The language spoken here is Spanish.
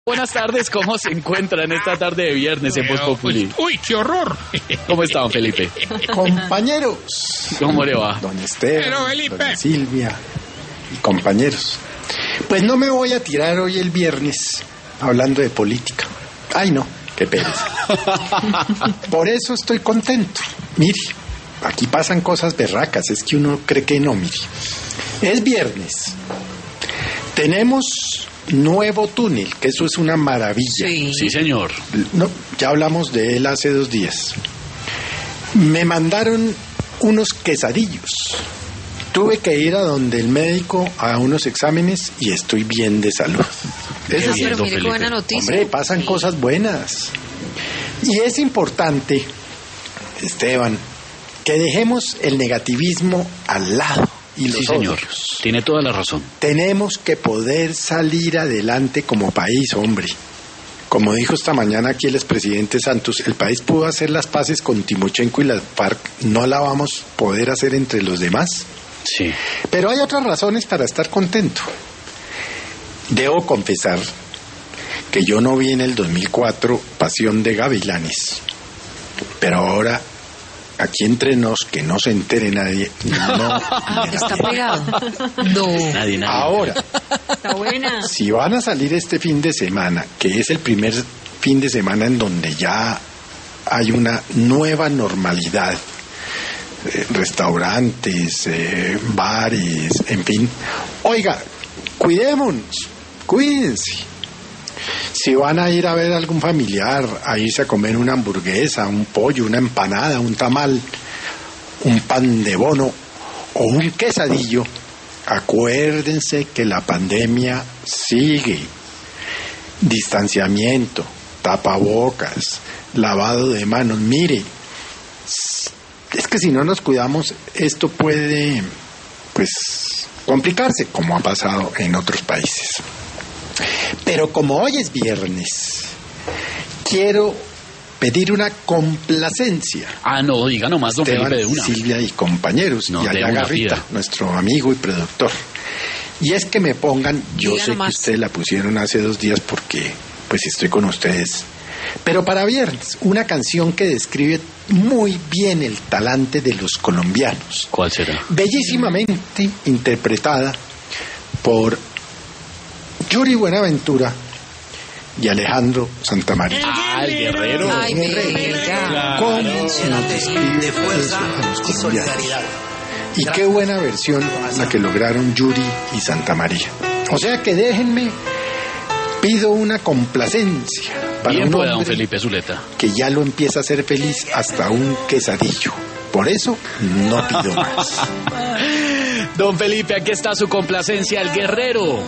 Buenas tardes, ¿cómo se encuentran esta tarde de viernes en Voz Populi? ¡Uy, qué horror! ¿Cómo está, don Felipe? Compañeros. ¿Cómo le va? Don Esteban, Pero, Felipe. doña Silvia y compañeros. Pues no me voy a tirar hoy el viernes hablando de política. Ay, no, qué pereza. Por eso estoy contento. Mire, aquí pasan cosas berracas, es que uno cree que no, mire. Es viernes. Tenemos nuevo túnel, que eso es una maravilla. Sí, señor. No, ya hablamos de él hace 2 días. Me mandaron unos quesadillos. Tuve que ir a donde el médico a unos exámenes y estoy bien de salud. Es decir, pero mire qué buena noticia. hombre, pasan cosas buenas. Y es importante, Esteban, que dejemos el negativismo al lado. Y los Sí, señor. odios. Tiene toda la razón. Tenemos que poder salir adelante como país, hombre. Como dijo esta mañana aquí el expresidente Santos, el país pudo hacer las paces con Timochenko y la FARC, ¿no la vamos a poder hacer entre los demás? Sí. Pero hay otras razones para estar contento. Debo confesar que yo no vi en el 2004 Pasión de Gavilanes, pero ahora, aquí entre nos, que no se entere nadie, no. Está pegado. No. Nadie. Ahora, Está buena. si van a salir este fin de semana, que es el primer fin de semana en donde ya hay una nueva normalidad, restaurantes, bares, en fin, oiga, cuidémonos, cuídense. Si van a ir a ver a algún familiar, a irse a comer una hamburguesa, un pollo, una empanada, un tamal, un pan de bono o un quesadillo, acuérdense que la pandemia sigue. Distanciamiento, tapabocas, lavado de manos. Mire, es que si no nos cuidamos, esto puede, pues, complicarse, como ha pasado en otros países. Pero como hoy es viernes, quiero pedir una complacencia. Ah, no, diga nomás, don Esteban, Felipe, de una. Silvia y compañeros, No, y de allá una, Garrita, pida. nuestro amigo y productor. Y es que me pongan, yo Diga sé nomás. que ustedes la pusieron hace 2 días porque pues estoy con ustedes, pero para viernes, una canción que describe muy bien el talante de los colombianos, ¿Cuál será? bellísimamente interpretada por Yuri Buenaventura y Alejandro Santamaría. Ah, el guerrero. Ay, bella. ¿Cómo se nos describe eso a los colombianos? Y qué buena versión la que lograron Yuri y Santa María. O sea que déjenme, pido una complacencia para Bien un pueda, don hombre Felipe Zuleta. que ya lo empieza a hacer feliz hasta un quesadillo. Por eso no pido más. Don Felipe, aquí está su complacencia, el guerrero.